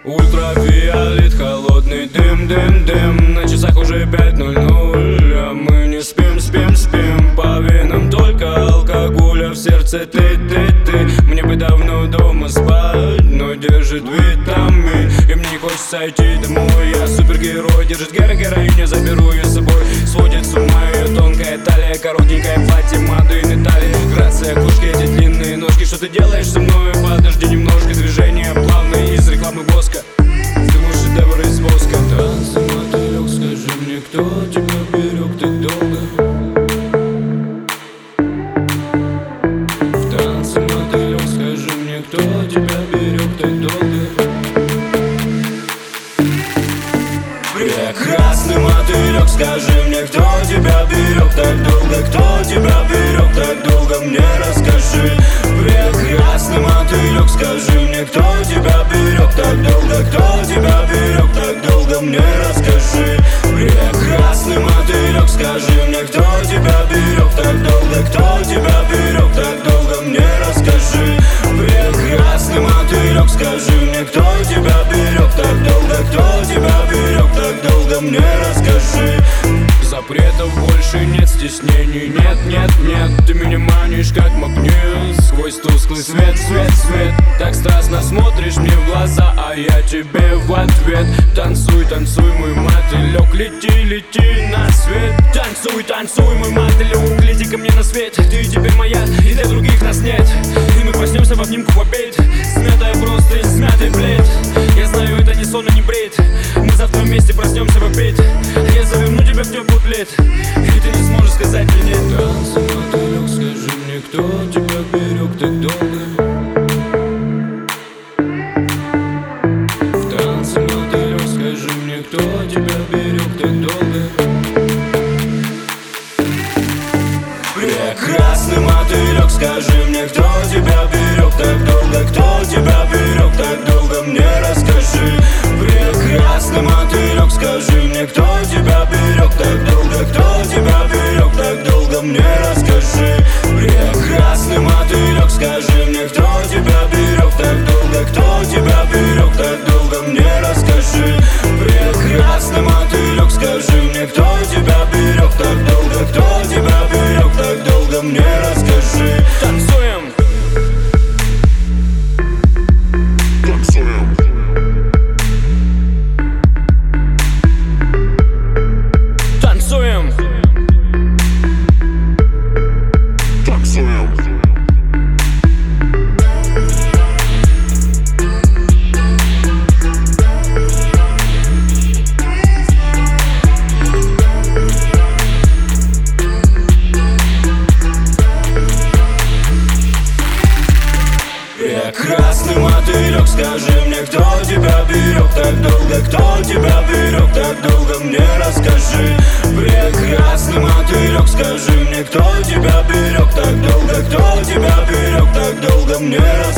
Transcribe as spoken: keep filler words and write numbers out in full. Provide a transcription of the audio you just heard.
Ультрафиолет, холодный дым, дым, дым. На часах уже пять ноль ноль, а мы не спим, спим, спим. По венам только алкоголь, а в сердце ты, ты, ты. Мне бы давно дома спать, но держит витамин. И мне не хочется идти домой. Я супергерой, держит геро, героиня, заберу ее с собой. Сводит с ума ее тонкая талия, коротенькое платье, Мадуины талия. Грация, кошки, эти длинные ножки. Что ты делаешь со мной? Подожди немножко, движения плавные из рекламы воска. Ты мой шедевр из воска. Танцы, мотылек, скажи мне, кто тебя берег так долго? В танце, мотылек, скажи мне, кто тебя берег так долго? Прекрасный мотылек, скажи мне, кто тебя берег так долго? Кто тебя берег так долго? Мне расскажи. Прекрасный мотылек, скажи мне, кто тебя берег так долго? Кто тебя берег так долго? Мне расскажи. Прекрасный мотылек, скажи мне, кто тебя берег так долго? Кто тебя берег так долго? Мне расскажи. Прекрасный мотылек, скажи мне, кто тебя берег так долго? Кто тебя берег так долго? Мне расскажи. Запретов больше нет, стеснений нет, нет, нет. Ты меня манишь как магнит, сквозь тусклый свет, свет, свет. Так страстно смотришь мне в глаза, а я тебе в ответ. Танцуй, танцуй, мой мотылек, лети, лети на свет. Танцуй, танцуй, мой мотылек, лети ко мне на свет. Ты теперь моя, и для других нас нет. И мы проснемся в обнимку в обед, смятая просто и смятый плед. Я знаю, это не сон и не бред. Мы завтра вместе проснемся в обед. Я заверну тебя в теплый плед, и ты не сможешь сказать мне нет. Танцы, мотылек, скажи мне, кто тебя берег так долго? В танце, мотылек, скажи мне, кто тебя берег так долго? Прекрасный мотылек, скажи мне, кто тебя берег так долго? Кто тебя берег так долго? Мне расскажи. Прекрасный мотылек, скажи мне, кто тебя берег так долго? Кто тебя берег так долго? Мне расскажи. Прекрасный мотылек, скажи мне, кто тебя берег так долго? Кто тебя берег так долго? Мне расскажи. Прекрасный мотылек, скажи мне, кто тебя берег так долго? Кто тебя берег так долго? Мне расскажи. Танцуем. Прекрасный мотылек, скажи мне, кто тебя берег так долго? Кто тебя берег так долго? Мне расскажи. Прекрасный мотылек, скажи мне, кто тебя берег так долго? Кто тебя берег так долго? Мне расскажи.